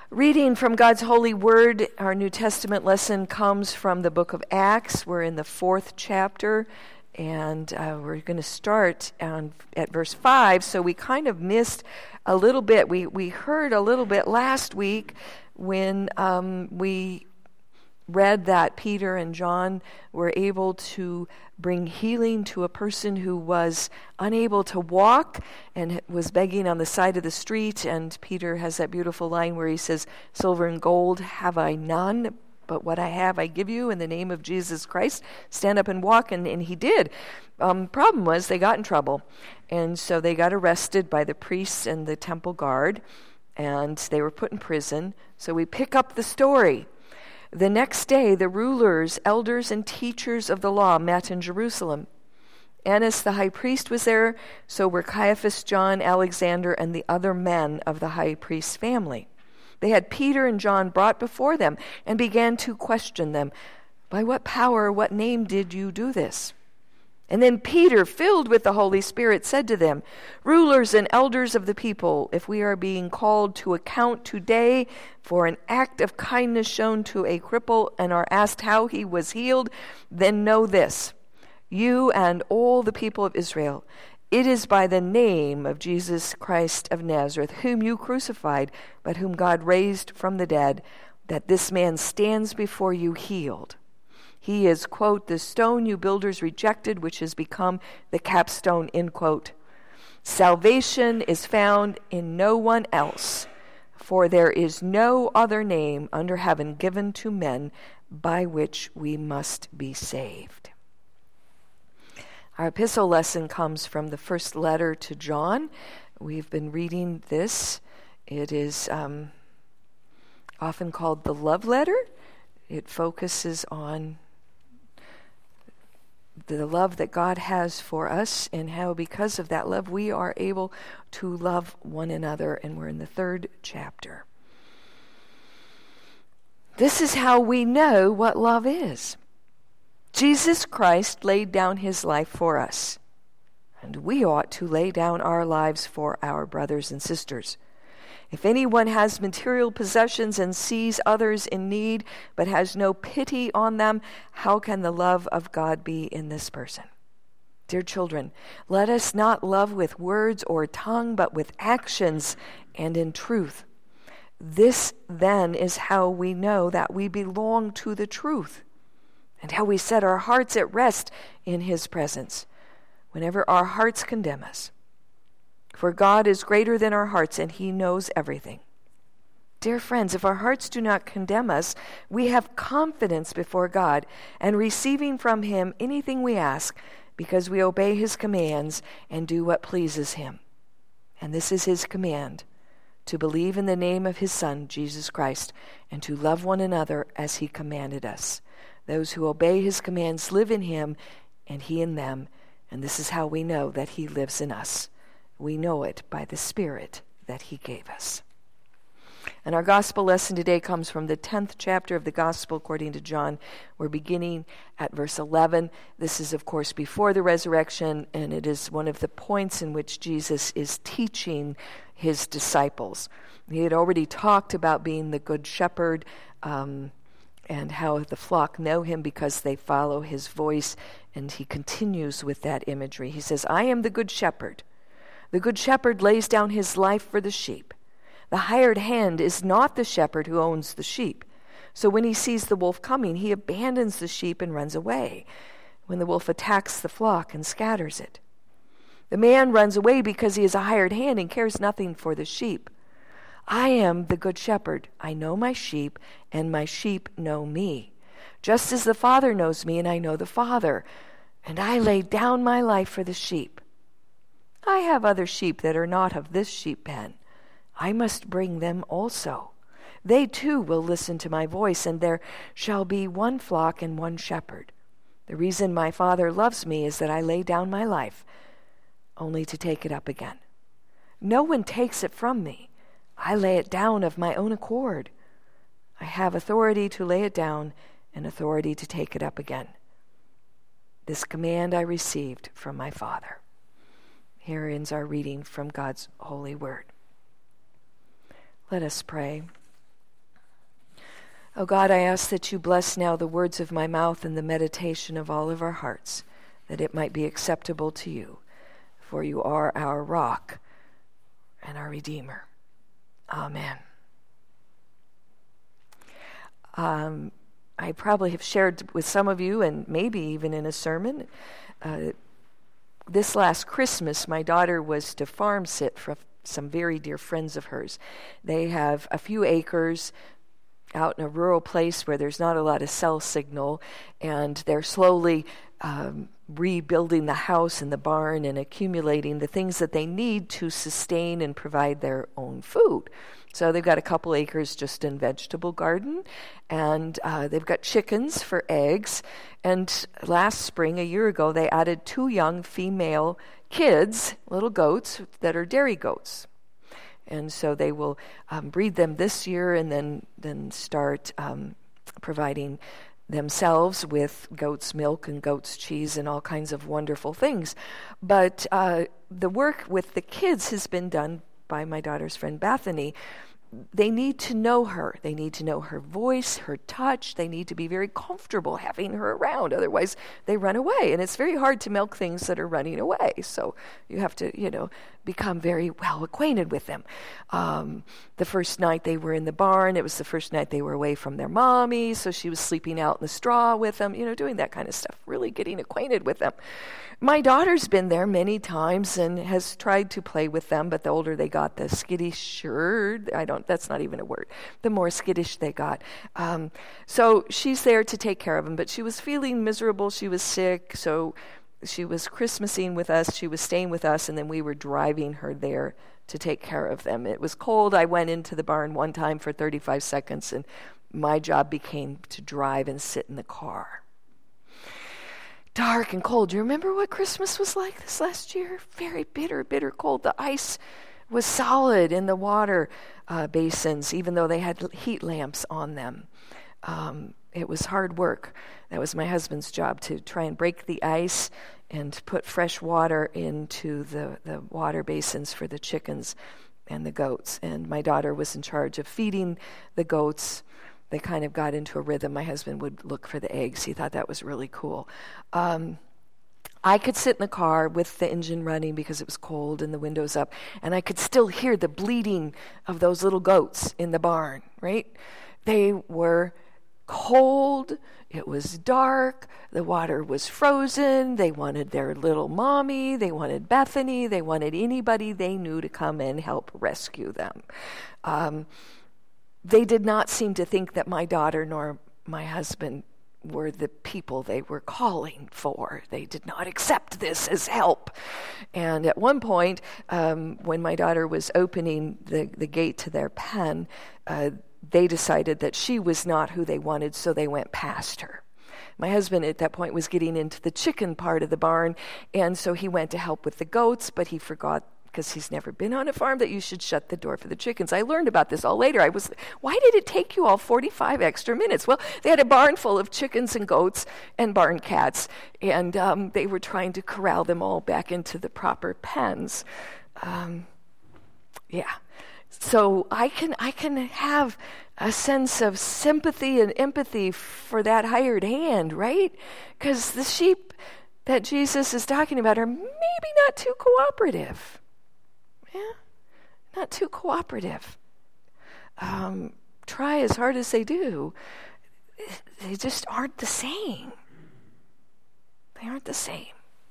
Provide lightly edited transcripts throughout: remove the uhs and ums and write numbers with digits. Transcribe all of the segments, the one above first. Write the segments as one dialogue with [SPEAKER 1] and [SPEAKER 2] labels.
[SPEAKER 1] Reading from God's holy word, our New Testament lesson comes from the book of Acts. We're in the 4th chapter, and we're going to start at verse 5. So we kind of missed a little bit. We heard a little bit last week when we read that Peter and John were able to bring healing to a person who was unable to walk and was begging on the side of the street. And Peter has that beautiful line where he says, "Silver and gold have I none, but what I have I give you in the name of Jesus Christ. Stand up and walk." And he did. Problem was they got in trouble. And so they got arrested by the priests and the temple guard, and they were put in prison. So we pick up the story. The next day, the rulers, elders, and teachers of the law met in Jerusalem. Annas the high priest was there, so were Caiaphas, John, Alexander, and the other men of the high priest's family. They had Peter and John brought before them and began to question them. "By what power, what name did you do this?" And then Peter, filled with the Holy Spirit, said to them, "Rulers and elders of the people, if we are being called to account today for an act of kindness shown to a cripple and are asked how he was healed, then know this, you and all the people of Israel, it is by the name of Jesus Christ of Nazareth, whom you crucified, but whom God raised from the dead, that this man stands before you healed. He is, quote, the stone you builders rejected, which has become the capstone, end quote. Salvation is found in no one else, for there is no other name under heaven given to men by which we must be saved." Our epistle lesson comes from the first letter to John. We've been reading this. It is often called the love letter. It focuses on the love that God has for us and how because of that love we are able to love one another. And we're in the 3rd chapter. This is how we know what love is. Jesus Christ laid down his life for us, and we ought to lay down our lives for our brothers and sisters. If anyone has material possessions and sees others in need but has no pity on them, how can the love of God be in this person? Dear children, let us not love with words or tongue, but with actions and in truth. This then is how we know that we belong to the truth, and how we set our hearts at rest in his presence whenever our hearts condemn us. For God is greater than our hearts, and he knows everything. Dear friends, if our hearts do not condemn us, we have confidence before God, and receiving from him anything we ask, because we obey his commands and do what pleases him. And this is his command, to believe in the name of his Son, Jesus Christ, and to love one another as he commanded us. Those who obey his commands live in him, and he in them, and this is how we know that he lives in us. We know it by the Spirit that he gave us. And our gospel lesson today comes from the 10th chapter of the Gospel according to John. We're beginning at verse 11. This is, of course, before the resurrection, and it is one of the points in which Jesus is teaching his disciples. He had already talked about being the good shepherd, and how the flock know him because they follow his voice, and he continues with that imagery. He says, "I am the good shepherd. The good shepherd lays down his life for the sheep. The hired hand is not the shepherd who owns the sheep. So when he sees the wolf coming, he abandons the sheep and runs away, when the wolf attacks the flock and scatters it. The man runs away because he is a hired hand and cares nothing for the sheep. I am the good shepherd. I know my sheep, and my sheep know me. Just as the Father knows me, and I know the Father, and I lay down my life for the sheep. I have other sheep that are not of this sheep pen. I must bring them also. They too will listen to my voice, and there shall be one flock and one shepherd. The reason my Father loves me is that I lay down my life, only to take it up again. No one takes it from me. I lay it down of my own accord. I have authority to lay it down and authority to take it up again. This command I received from my Father." Here ends our reading from God's holy word. Let us pray. Oh God, I ask that you bless now the words of my mouth and the meditation of all of our hearts, that it might be acceptable to you, for you are our rock and our Redeemer. Amen. I probably have shared with some of you, and maybe even in a sermon, this last Christmas, my daughter was to farm sit for some very dear friends of hers. They have a few acres out in a rural place where there's not a lot of cell signal, and they're slowly rebuilding the house and the barn and accumulating the things that they need to sustain and provide their own food. So they've got a couple acres just in vegetable garden, and they've got chickens for eggs. And last spring, a year ago, they added 2 young female kids, little goats, that are dairy goats. And so they will breed them this year and then start providing themselves with goat's milk and goat's cheese and all kinds of wonderful things. But the work with the kids has been done by my daughter's friend Bethany. They need to know her. They need to know her voice, her touch. They need to be very comfortable having her around. Otherwise, they run away. And it's very hard to milk things that are running away. So you have to, become very well acquainted with them. The first night they were in the barn, it was the first night they were away from their mommy. So she was sleeping out in the straw with them, doing that kind of stuff, really getting acquainted with them. My daughter's been there many times and has tried to play with them, but the older they got, the skittisher, that's not even a word, the more skittish they got. So she's there to take care of them, but she was feeling miserable. She was sick, so she was Christmasing with us. She was staying with us, and then we were driving her there to take care of them. It was cold. I went into the barn one time for 35 seconds, and my job became to drive and sit in the car. Dark and cold. Do you remember what Christmas was like this last year? Very bitter, bitter cold. The ice was solid in the water basins, even though they had heat lamps on them. It was hard work. That was my husband's job, to try and break the ice and put fresh water into the water basins for the chickens and the goats. And my daughter was in charge of feeding the goats. They kind of got into a rhythm. My husband would look for the eggs. He thought that was really cool. I could sit in the car with the engine running because it was cold and the windows up, and I could still hear the bleating of those little goats in the barn, right? They were cold. It was dark. The water was frozen. They wanted their little mommy. They wanted Bethany. They wanted anybody they knew to come and help rescue them. They did not seem to think that my daughter nor my husband were the people they were calling for. They did not accept this as help. And at one point, when my daughter was opening the gate to their pen, they decided that she was not who they wanted, so they went past her. My husband at that point was getting into the chicken part of the barn, and so he went to help with the goats, but he forgot, because he's never been on a farm, that you should shut the door for the chickens. I learned about this all later. Why did it take you all 45 extra minutes? Well, they had a barn full of chickens and goats and barn cats, and they were trying to corral them all back into the proper pens. So I can have a sense of sympathy and empathy for that hired hand, right? Because the sheep that Jesus is talking about are maybe not too cooperative. Yeah, not too cooperative. Try as hard as they do, they just aren't the same. They aren't the same.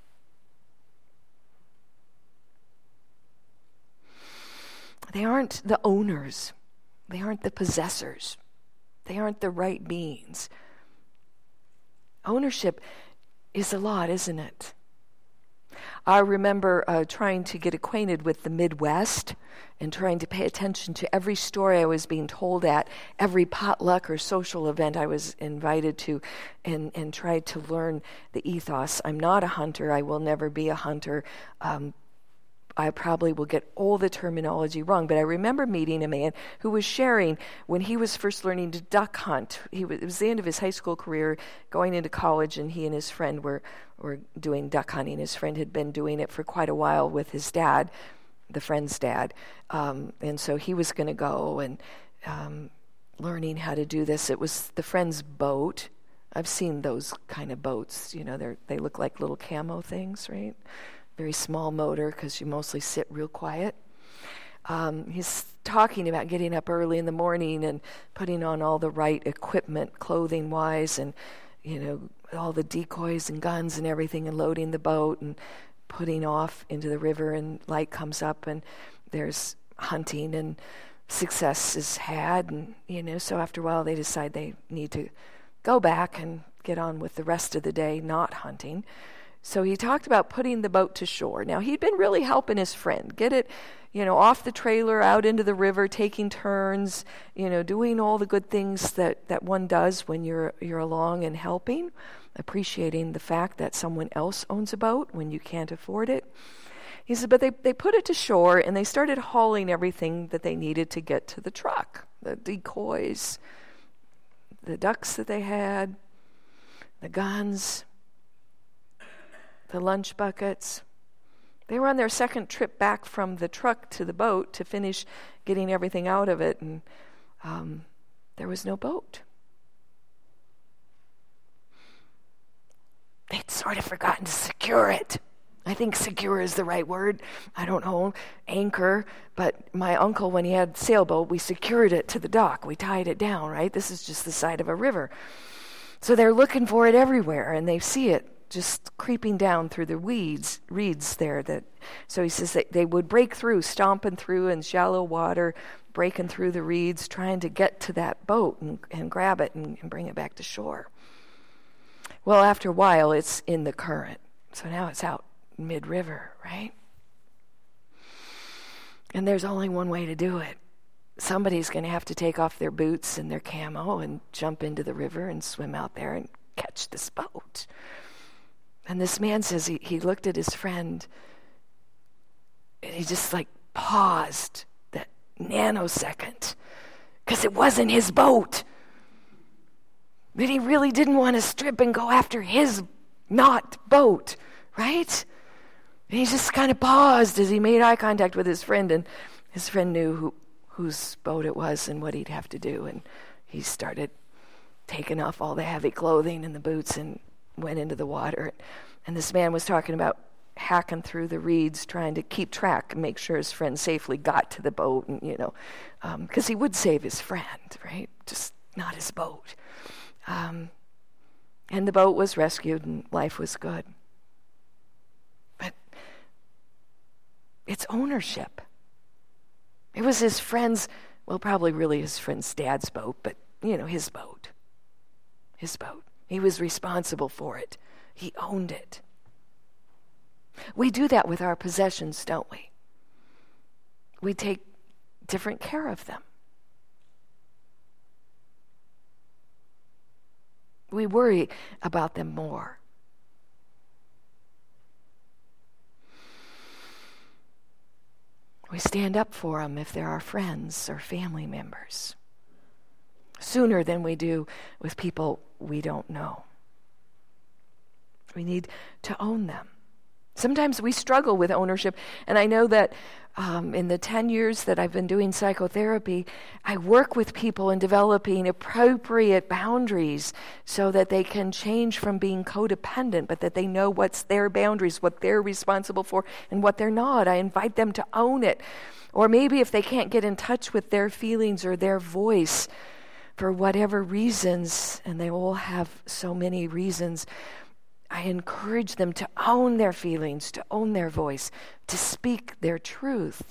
[SPEAKER 1] They aren't the owners. They aren't the possessors. They aren't the right beings. Ownership is a lot, isn't it? I remember trying to get acquainted with the Midwest and trying to pay attention to every story I was being told at every potluck or social event I was invited to, and tried to learn the ethos. I'm not a hunter. I will never be a hunter. I probably will get all the terminology wrong, but I remember meeting a man who was sharing when he was first learning to duck hunt. It was the end of his high school career, going into college, and he and his friend were doing duck hunting. His friend had been doing it for quite a while with his dad, the friend's dad, and so he was going to go, and learning how to do this. It was the friend's boat. I've seen those kind of boats. They look like little camo things, right? Very small motor because you mostly sit real quiet. He's talking about getting up early in the morning and putting on all the right equipment, clothing-wise, and, all the decoys and guns and everything, and loading the boat and putting off into the river, and light comes up and there's hunting and success is had. And, so after a while they decide they need to go back and get on with the rest of the day not hunting. So he talked about putting the boat to shore. Now, he'd been really helping his friend get it, off the trailer, out into the river, taking turns, doing all the good things that one does when you're along and helping, appreciating the fact that someone else owns a boat when you can't afford it. He said, but they put it to shore, and they started hauling everything that they needed to get to the truck, the decoys, the ducks that they had, the guns, the lunch buckets. They were on their second trip back from the truck to the boat to finish getting everything out of it, and there was no boat. They'd sort of forgotten to secure it. I think secure is the right word. I don't know, anchor. But my uncle, when he had a sailboat, we secured it to the dock. We tied it down, right? This is just the side of a river. So they're looking for it everywhere, and they see it just creeping down through the reeds there. So he says that they would break through, stomping through in shallow water, breaking through the reeds, trying to get to that boat and grab it and bring it back to shore. Well, after a while, it's in the current. So now it's out mid-river, right? And there's only one way to do it. Somebody's going to have to take off their boots and their camo and jump into the river and swim out there and catch this boat. And this man says he looked at his friend and he just paused that nanosecond because it wasn't his boat. But he really didn't want to strip and go after his not boat, right? And he just kind of paused as he made eye contact with his friend, and his friend knew whose boat it was and what he'd have to do. And he started taking off all the heavy clothing and the boots and went into the water. And this man was talking about hacking through the reeds, trying to keep track and make sure his friend safely got to the boat, and because he would save his friend, right? Just not his boat. And the boat was rescued and life was good. But it's ownership. It was his friend's, well, probably really his friend's dad's boat, but, his boat. His boat. He was responsible for it. He owned it. We do that with our possessions, don't we? We take different care of them. We worry about them more. We stand up for them if they're our friends or family members, sooner than we do with people we don't know. We need to own them. Sometimes we struggle with ownership, and I know that in the 10 years that I've been doing psychotherapy, I work with people in developing appropriate boundaries so that they can change from being codependent, but that they know what's their boundaries, what they're responsible for, and what they're not. I invite them to own it. Or maybe if they can't get in touch with their feelings or their voice for whatever reasons, and they all have so many reasons, I encourage them to own their feelings, to own their voice, to speak their truth.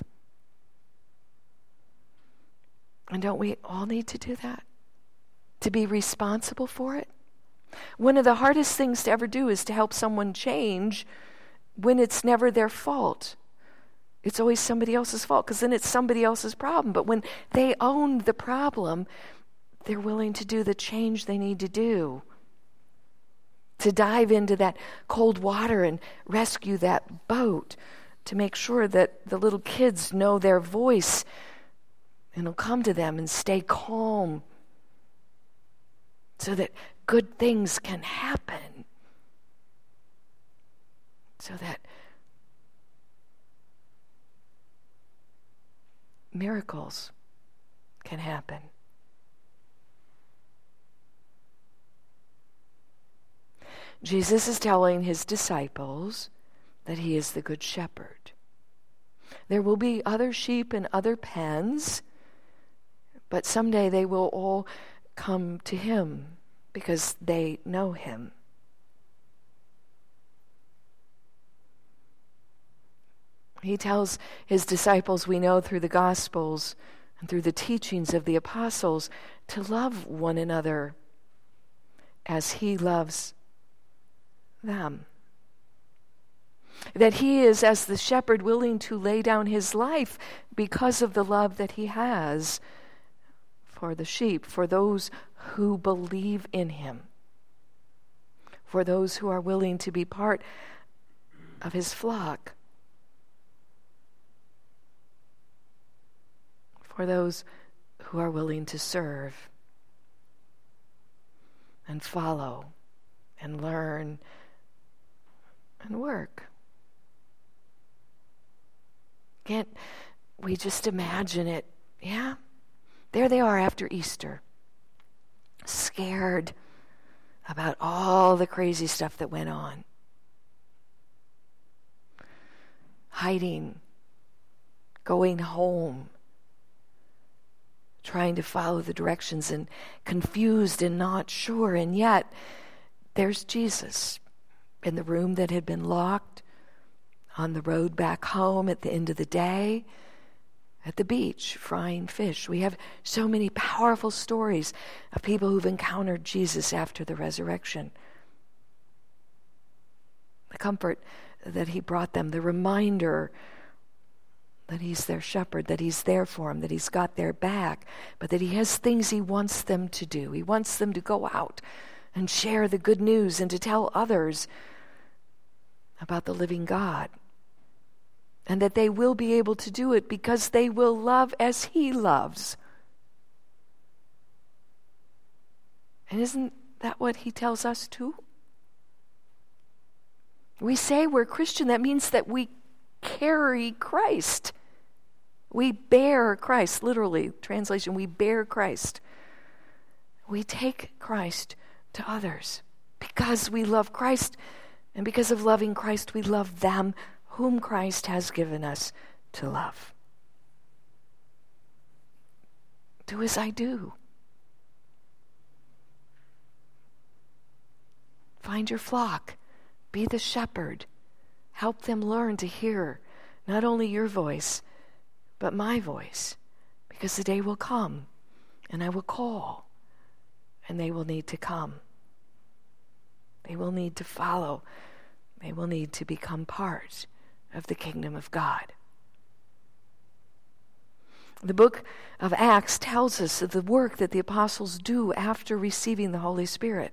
[SPEAKER 1] And don't we all need to do that? To be responsible for it? One of the hardest things to ever do is to help someone change when it's never their fault. It's always somebody else's fault, because then it's somebody else's problem. But when they own the problem, they're willing to do the change they need to do. To dive into that cold water and rescue that boat, to make sure that the little kids know their voice and will come to them and stay calm so that good things can happen, so that miracles can happen. Jesus is telling his disciples that he is the good shepherd. There will be other sheep in other pens, but someday they will all come to him because they know him. He tells his disciples, we know through the Gospels and through the teachings of the apostles, to love one another as he loves them. That he is, as the shepherd, willing to lay down his life because of the love that he has for the sheep, for those who believe in him, for those who are willing to be part of his flock, for those who are willing to serve and follow and learn and work. Can't we just imagine it? Yeah? There they are after Easter, scared about all the crazy stuff that went on, hiding, going home, trying to follow the directions, and confused and not sure. And yet, there's Jesus in the room that had been locked, on the road back home at the end of the day, at the beach, frying fish. We have so many powerful stories of people who've encountered Jesus after the resurrection. The comfort that he brought them, the reminder that he's their shepherd, that he's there for them, that he's got their back, but that he has things he wants them to do. He wants them to go out and share the good news and to tell others about the living God. And that they will be able to do it because they will love as he loves. And isn't that what he tells us too? We say we're Christian. That means that we carry Christ. We bear Christ. Literally, translation, we bear Christ. We take Christ to others because we love Christ. And because of loving Christ, we love them whom Christ has given us to love. Do as I do. Find your flock. Be the shepherd. Help them learn to hear not only your voice, but my voice. Because the day will come, and I will call, and they will need to come. They will need to follow. They will need to become part of the kingdom of God. The book of Acts tells us of the work that the apostles do after receiving the Holy Spirit.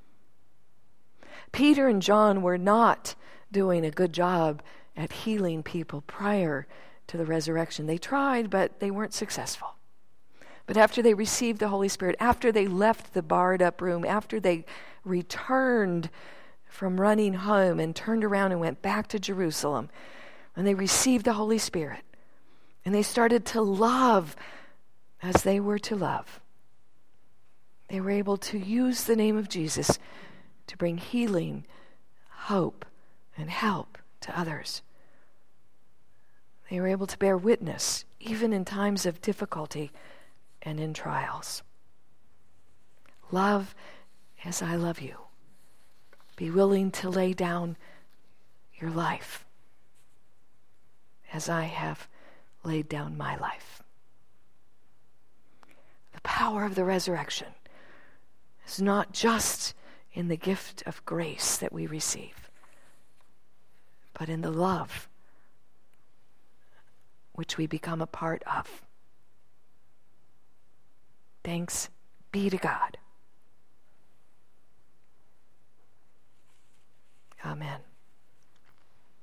[SPEAKER 1] Peter and John were not doing a good job at healing people prior to the resurrection. They tried, but they weren't successful. But after they received the Holy Spirit, after they left the barred up room, after they returned from running home and turned around and went back to Jerusalem, and they received the Holy Spirit, and they started to love as they were to love. They were able to use the name of Jesus to bring healing, hope, and help to others. They were able to bear witness even in times of difficulty and in trials. Love as I love you. Be willing to lay down your life as I have laid down my life. The power of the resurrection is not just in the gift of grace that we receive, but in the love which we become a part of. Thanks be to God. Amen.